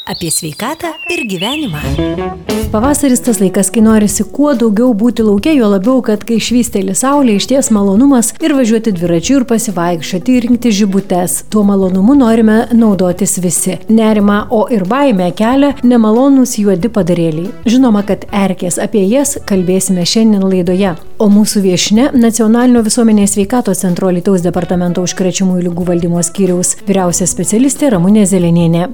Apie sveikatą ir gyvenimą. Pavasaris tas laikas, kai norisi kuo daugiau būti lauke, jo labiau, kad kai švysteli saulė, išties malonumas ir važiuoti dviračiu ir pasivaikščioti ir rinkti žibutes. Tuo malonumu norime naudotis visi. Nerimą, o ir baimę kelia nemalonūs juodi padarėliai. Žinoma, kad erkės, apie jas kalbėsime šiandien laidoje. O mūsų viešnia Nacionalinio visuomenės sveikatos centro Alytaus departamento užkrečiamųjų ligų valdymo skyriaus vyriausia specialistė Ramunė Zelenienė.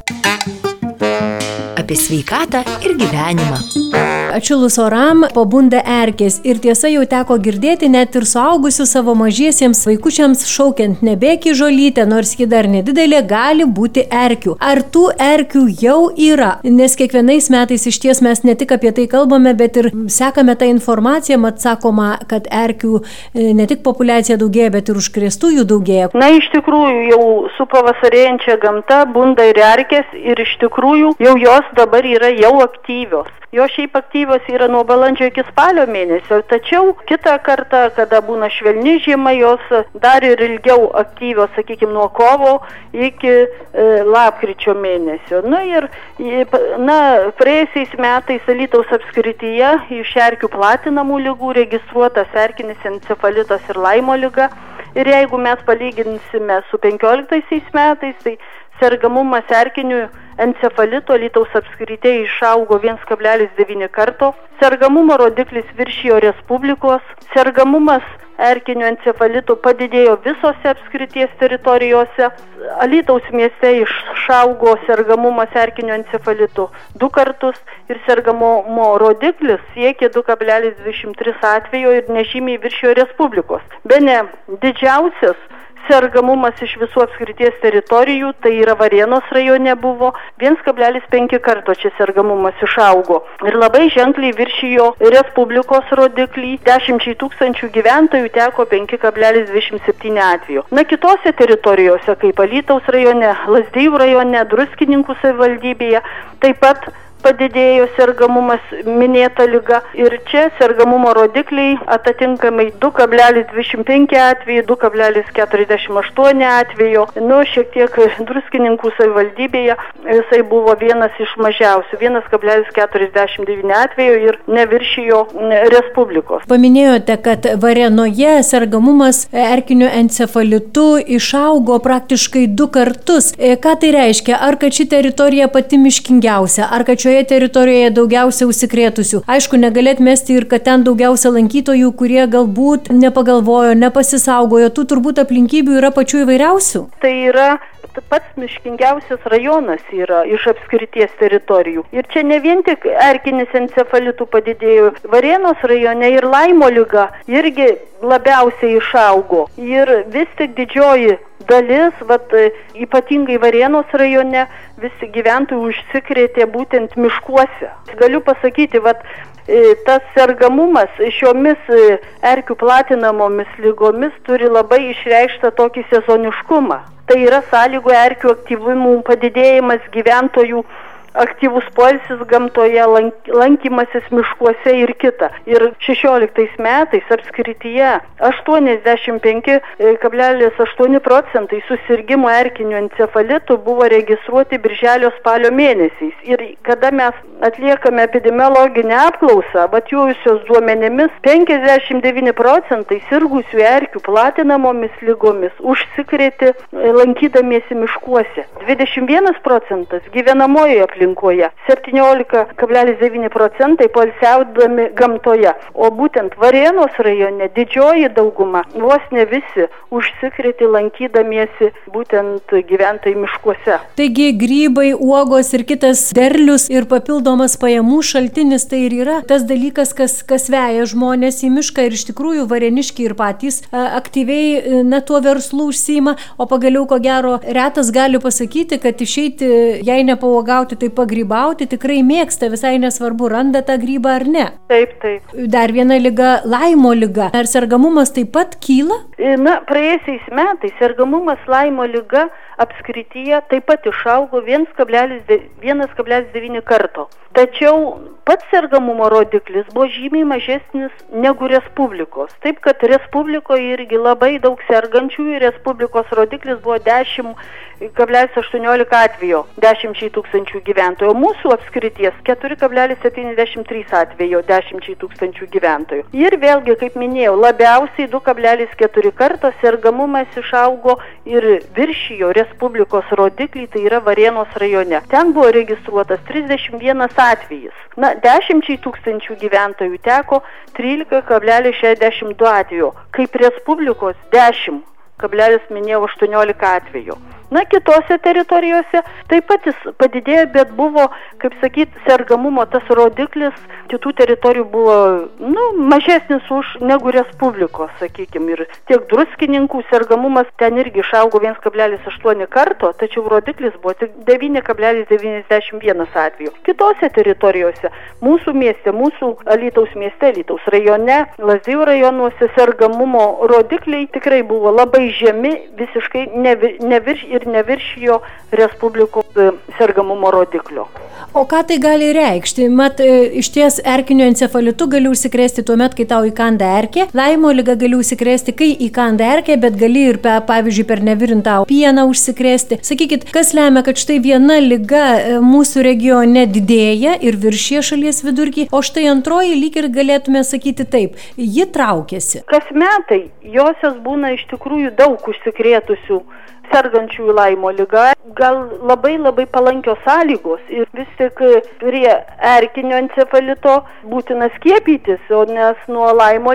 Apie sveikatą ir gyvenimą. Atšilus oram pabunda erkės ir tiesa jau teko girdėti net ir suaugusių savo mažiesiems vaikučiams šaukiant nebėk į žolytę, nors ji dar nedidelė, gali būti erkių. Ar tų erkių jau yra? Nes kiekvienais metais iš ties mes ne tik apie tai kalbame, bet ir sekame tą informaciją, mat sakoma, kad erkių ne tik populiacija daugėja, bet ir užkrėstųjų daugėja. Na, iš tikrųjų jau su pavasarėjančia gamta bunda ir erkės ir iš tikrųjų jau jos dabar yra jau aktyvios. Jos šiaip aktyvios yra nuo balandžio iki spalio mėnesio, tačiau kitą kartą, kada būna švelni žiema, jos dar ir ilgiau aktyvios, sakykime, nuo kovo iki lapkričio mėnesio. Praėjusiais metais Alytaus apskrityje iš erkių platinamų ligų registruotas erkinis encefalitas ir Laimo liga. Ir jeigu mes palyginsime su 15 metais, tai sergamumas erkiniu encefalitu Alytaus apskrityje išaugo 1,9 karto, sergamumo rodiklis viršijo Respublikos, sergamumas erkiniu encefalitu padidėjo visose apskrities teritorijose, Alytaus mieste išaugo sergamumas erkiniu encefalitu 2 kartus ir sergamumo rodiklis siekė 2,23 atvejo ir nežymiai viršijo Respublikos. Bene didžiausias sergamumas iš visų apskrities teritorijų, tai yra Varėnos rajone buvo 1,5 karto čia sergamumas išaugo. Ir labai ženkliai viršijo Respublikos rodiklį, 10 tūkstančių gyventojų teko 5,27 atvejo. Na, kitose teritorijose, kaip Alytaus rajone, Lazdijų rajone, Druskininkų savivaldybėje, taip pat padidėjo sergamumas minėta liga ir čia sergamumo rodikliai atitinkamai 2,25 atveju, 2,48 atveju. Šiek tiek Druskininkų savivaldybėje jisai buvo vienas iš mažiausių, 1,49 atveju ir neviršijo Respublikos. Paminėjote, kad Varėnoje sergamumas erkiniu encefalitu išaugo praktiškai 2 kartus. Ką tai reiškia? Ar kad ši teritorija pati miškingiausia? Ar kad šioje teritorijoje daugiausia užsikrėtusių? Aišku, negalėt mesti ir kad ten daugiausia lankytojų, kurie galbūt nepagalvojo, nepasisaugojo. Tų turbūt aplinkybių yra pačių įvairiausių. Tai yra pats miškingiausias rajonas yra iš apskrities teritorijų. Ir čia ne vien tik erkinis encefalitų padidėjo. Varėnos rajone ir Laimo liga irgi labiausiai išaugo. Ir vis tik didžioji dalis, ypatingai Varėnos rajone, visi gyventojai užsikrėtė būtent miškuose. Galiu pasakyti, tas sergamumas šiomis erkių platinamomis lygomis turi labai išreikštą tokį sezoniškumą. Tai yra sąlygų erkių aktyvumų padidėjimas, gyventojų aktyvus poilsis gamtoje, lankymasis miškuose ir kita. Ir 16 metais apskrityje 85,8 procentai susirgimų erkiniu encefalitu buvo registruoti birželio-spalio mėnesiais. Ir kada mes atliekame epidemiologinę apklausą, atjusios duomenimis, 59 procentai sirgusių erkių platinamomis ligomis užsikrėtė lankydamiesi miškuose. 21 procentas gyvenamojoje aplinkoje. 17,9 procentai poilsiaudami gamtoje. O būtent Varėnos rajone didžioji dauguma, vos ne visi, užsikrėtė lankydamiesi būtent gyventojai miškuose. Taigi grybai, uogos ir kitas derlius ir papildomas pajamų šaltinis tai ir yra tas dalykas, kas veja žmonės į mišką ir iš tikrųjų varėniškiai ir patys aktyviai tuo verslu užsiima, o pagaliau ko gero retas gali pasakyti, kad išeiti, jei nepauogauti, tai pagrybauti tikrai mėgsta, visai nesvarbu, randa tą grybą ar ne. Taip. Dar viena liga, Laimo liga. Ar sergamumas taip pat kyla? Praėjusiais metais sergamumas Laimo liga apskrityje taip pat išaugo 1,9 karto. Tačiau pats sergamumo rodiklis buvo žymiai mažesnis negu Respublikos. Taip, kad Respublikoje irgi labai daug sergančiųjų, Respublikos rodiklis buvo 10,18 atvejo 10 tūkstančių gyventojų, o mūsų apskrities 4,73 atvejo 10 tūkstančių gyventojų. Ir vėlgi, kaip minėjau, labiausiai 2,4 karto sergamumas išaugo ir viršijo Respublikos rodiklį, tai yra Varėnos rajone. Ten buvo registruotas 31 atvejis. 10 tūkstančių gyventojų teko 13,62 atvejo, kaip Respublikos 10,18 atvejo. Kitose teritorijose taip pat jis padidėjo, bet buvo, kaip sakyt, sergamumo tas rodiklis kitų teritorijų buvo mažesnis negu Respublikos, sakykime. Ir tiek Druskininkų sergamumas ten irgi išaugo 1,8 karto, tačiau rodiklis buvo tik 9,91 atveju. Kitose teritorijose, mūsų mieste, mūsų Alytaus mieste, Alytaus rajone, Lazdijų rajonuose sergamumo rodikliai tikrai buvo labai žemi, visiškai neviršijo Respublikos sergamumo rodiklio. O ką tai gali reikšti? Mat, iš ties erkinio encefalitu gali užsikrėsti tuomet, kai tau įkanda erkė. Laimo liga gali užsikrėsti, kai įkanda erkė, bet gali ir pavyzdžiui per nevirintą pieną užsikrėsti. Sakykit, kas lemia, kad štai viena liga mūsų regione didėja ir viršija šalies vidurkį, o štai antroji lyg ir galėtume sakyti taip, ji traukiasi. Kas metai josios būna iš tikrųjų daug užsikrėtusių sergančiųjų laimo liga, gal labai palankios sąlygos ir vis tik prie erkinio encefalito būtina skiepytis, nes nuo laimo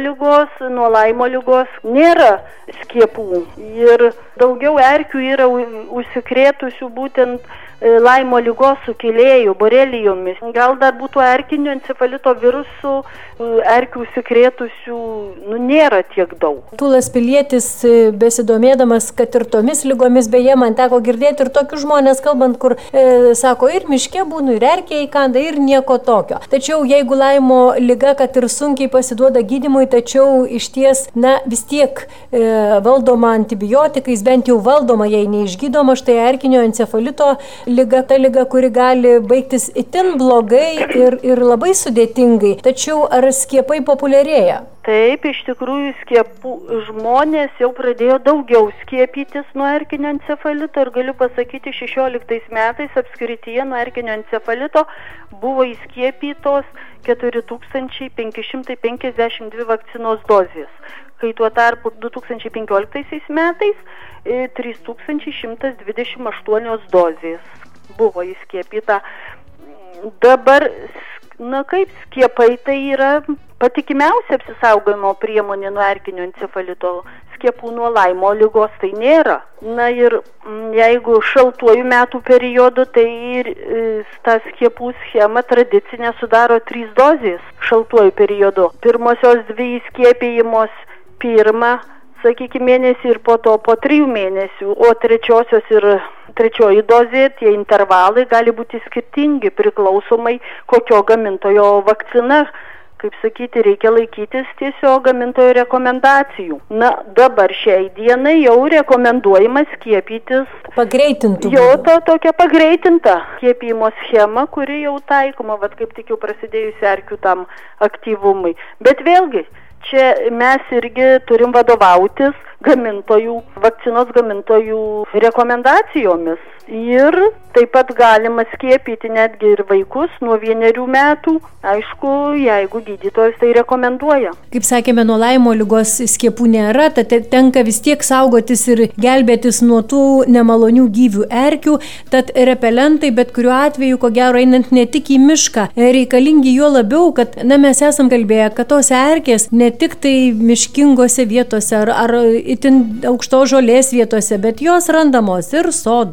lygos nėra skiepų ir daugiau erkių yra užsikrėtusių būtent laimo lygos sukėlėjų, borelijomis. Gal dar būtų erkinio encefalito virusų, erkių užsikrėtusių nėra tiek daug. Tūlas pilietis, besidomėdamas, kad ir tomis lygomis, beje, man teko girdėti ir tokius žmonės kalbant, kur sako, ir miške būnu, ir erkė įkanda, ir nieko tokio. Tačiau jeigu laimo liga, kad ir sunkiai pasiduoda gydymui, tačiau iš ties, vis tiek valdoma antibiotikais, bent jau valdoma, jei neišgydoma, štai erkinio encefalito liga, ta liga, kuri gali baigtis itin blogai ir labai sudėtingai. Tačiau ar skiepai populiarėja? Taip, iš tikrųjų žmonės jau pradėjo daugiau skiepytis nuo erkinio encefalito ir galiu pasakyti, 16 metais apskrityje nuo erkinio encefalito buvo įskiepytos 4552 vakcinos dozės, kai tuo tarpu 2015 metais 3128 dozės buvo įskiepyta. Dabar, kaip skiepai, tai yra patikimiausia apsisaugojimo priemonė nuo erkinio encefalito. Skiepų nuo laimo ligos tai nėra. Ir jeigu šaltuoju metų periodu, tai ir ta skiepų schema tradicinė sudaro 3 dozės šaltuoju periodu. Pirmosios 2 įskiepijimos pirmą, sakykime, mėnesį ir po to po 3 mėnesių, o trečioji dozė, tie intervalai gali būti skirtingi priklausomai kokio gamintojo vakcina. Kaip sakyti, reikia laikytis tiesiog gamintojo rekomendacijų. Dabar šiai dienai jau rekomenduojama skiepytis pagreitintų. Tokia pagreitinta skiepijimo schema, kuri jau taikoma, kaip tik jau prasidėjus erkių tam aktyvumui. Bet vėlgi, čia mes irgi turim vadovautis vakcinos gamintojų rekomendacijomis. Ir taip pat galima skiepyti netgi ir vaikus nuo 1 metų, aišku, jeigu gydytojas tai rekomenduoja. Kaip sakėme, nuo laimo ligos skiepų nėra, tad tenka vis tiek saugotis ir gelbėtis nuo tų nemalonių gyvių erkių, tad repelentai, bet kuriuo atveju, ko gero, einant ne tik į mišką, reikalingi juo labiau, kad mes esam kalbėję, kad tos erkės ne tik tai miškingose vietose ar itin aukštos žolės vietose, bet jos randamos ir soduose,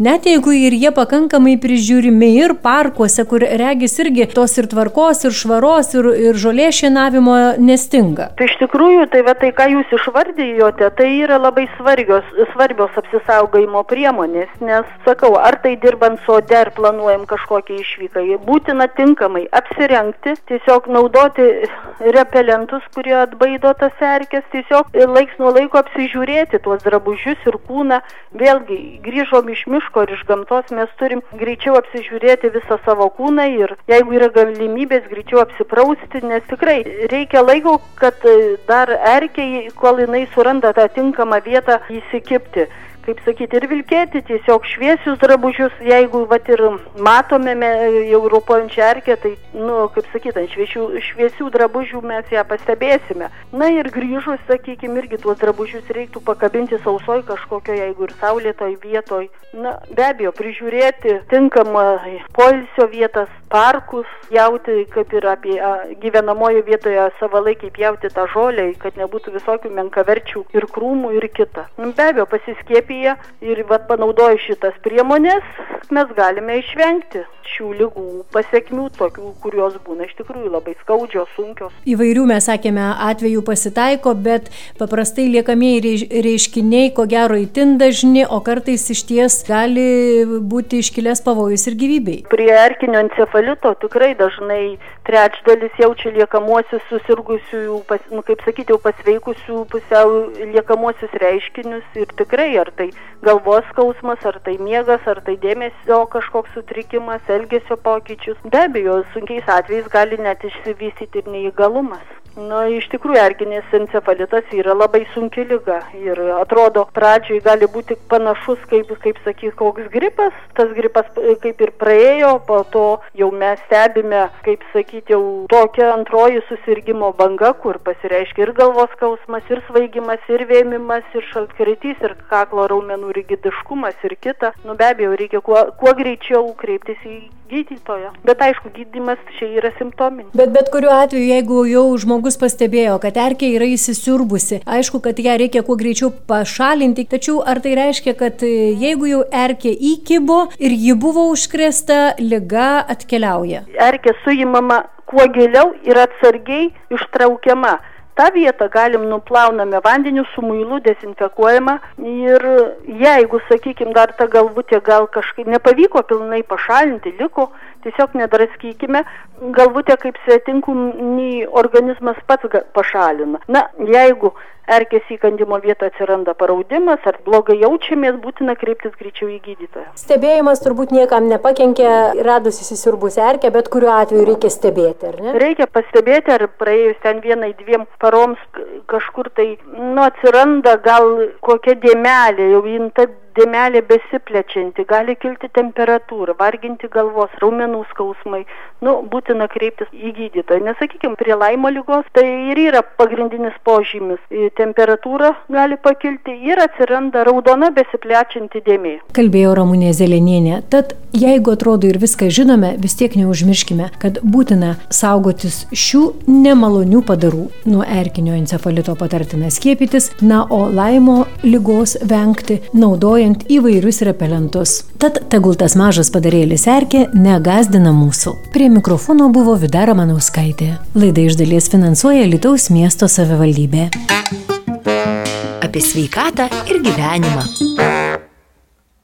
net jeigu ir jie pakankamai prižiūrimi ir parkuose, kur regis irgi tos ir tvarkos, ir švaros, ir žolės šienavimo nestinga. Tai iš tikrųjų, tai ką jūs išvardijote, tai yra labai svarbios apsisaugojimo priemonės, nes, sakau, ar tai dirbant sode, ar planuojam kažkokią išvyką, būtina tinkamai apsirengti, tiesiog naudoti repelentus, kurie atbaido tas erkes, tiesiog laiks nuo laiko apsižiūrėti tuos drabužius ir kūną. Vėlgi, grįžom iš miško ir iš gamtos, mes turim greičiau apsižiūrėti visą savo kūną ir jeigu yra galimybės, greičiau apsiprausti, nes tikrai reikia laiko, kad dar erkei, kol jinai suranda tą tinkamą vietą įsikibti. Kaip sakyti, ir vilkėti tiesiog šviesius drabužius, jeigu ir matome jau ropojančią erkę, tai, kaip sakyti, ant šviesių drabužių mes ją pastebėsime. Na ir grįžus, sakykime, irgi tuos drabužius reiktų pakabinti sausoj kažkokio, jeigu ir saulėtoj vietoj. Na, be abejo, prižiūrėti tinkamą poilsio vietas, parkus, pjauti, kaip ir apie gyvenamojo vietoje savalaikiai pjauti tą žolę, kad nebūtų visokių menkaverčių ir krūmų ir kita. Be abejo, pasiskiepyti ir panaudoję šitas priemonės, mes galime išvengti šių ligų pasekmių, tokių, kurios būna iš tikrųjų labai skaudžios, sunkios. Įvairių, mes sakėme, atvejų pasitaiko, bet paprastai liekamieji reiškiniai, ko gero, itin dažni, o kartais išties gali būti iškilęs pavojus ir gyvybei. Prie erkinio encefalito tikrai dažnai trečdalis jaučia liekamuosius susirgusiųjų, kaip sakyti, jau pasveikusių pusiau liekamuosius reiškinius ir tikrai, ar tai galvos skausmas, ar tai miegas, ar tai dėmesio kažkoks sutrikimas, elgesio pokyčius. Be abejo, sunkiais atvejais gali net išsivystyti ir neįgalumas. Iš tikrųjų, erkinis encefalitas yra labai sunki liga ir atrodo, pradžioj gali būti panašus, kaip sakyti, koks gripas. Tas gripas kaip ir praėjo, po to jau mes stebime, kaip sakyti, jau tokia antroji susirgimo banga, kur pasireiškia ir galvos skausmas, ir svaigimas, ir vėmimas, ir šaltkrėtys, ir kaklo raumenų rigidiškumas ir kita. Be abejo, reikia kuo greičiau kreiptis į gydytoją. Bet aišku, gydymas čia yra simptominis. Bet kuriuo atveju, jeigu jau žmogus pastebėjo, kad erkė yra įsisiurbusi, aišku, kad ją reikia kuo greičiau pašalinti, tačiau ar tai reiškia, kad jeigu jau erkė įkibo ir ji buvo užkrėsta, liga atkeliauja? Erkė suimama kuo giliau ir atsargiai ištraukiama. tą vietą galim nuplauname vandeniu su muilu, dezinfekuojama ir jeigu, sakykime, dar ta galvutė gal kažkaip nepavyko pilnai pašalinti, liko, tiesiog nedraskykime, galvutė kaip svetimkūnį organizmas pats pašalina. Na, jeigu erkės įkandimo vietą atsiranda paraudimas ar blogai jaučiamės, būtina kreiptis greičiau į gydytoją. Stebėjimas turbūt niekam nepakenkia, radus įsisiurbus erkę, bet kuriuo atveju reikia stebėti, ar ne? Reikia pastebėti, ar praėjus ten 1-2 paroms kažkur tai, atsiranda gal kokia dėmelė, jau ta dėmelė besiplečianti, gali kilti temperatūra, varginti galvos, raumenų skausmai, būtina kreiptis į gydytoją. Nesakykime, prie Laimo ligos tai ir yra pagrindinis požymis. Temperatūra gali pakilti ir atsiranda raudona besiplečianti dėmė. Kalbėjo Ramunė Zelenienė. Tad jeigu atrodo ir viską žinome, vis tiek neužmirškime, kad būtina saugotis šių nemalonių padarų. Nuo erkinio encefalito patartina skiepytis, o Laimo ligos vengti naudojant įvairius repelentus. Tad tegul tas mažas padarėlis erkė negazdina mūsų. Prie mikrofono buvo Vida Ramanauskaitė. Laidą iš dalies finansuoja Alytaus miesto savivaldybė. Apie sveikatą ir gyvenimą.